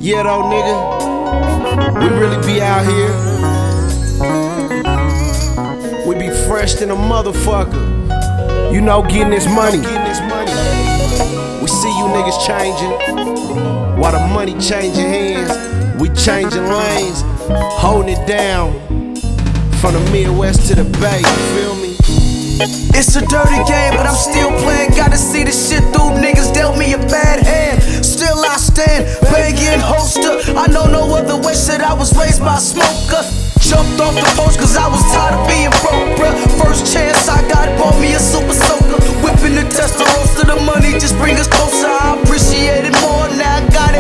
Yeah though, nigga, we really be out here. We be fresh than a motherfucker. You know, getting this money. We see you niggas changing, while the money changing hands. We changing lanes, holding it down, from the Midwest to the Bay, you feel me? It's a dirty game, but I'm still playing. Gotta see this shit through. Niggas dealt me a bad hand. Still I stand, begging holster. I know no other way, shit, I was raised by a smoker. Jumped off the post cause I was tired of being broke, bruh. First chance I got, bought me a super soaker. Whipping the Testarossa, the money just bring us closer. I appreciate it more, now I got it.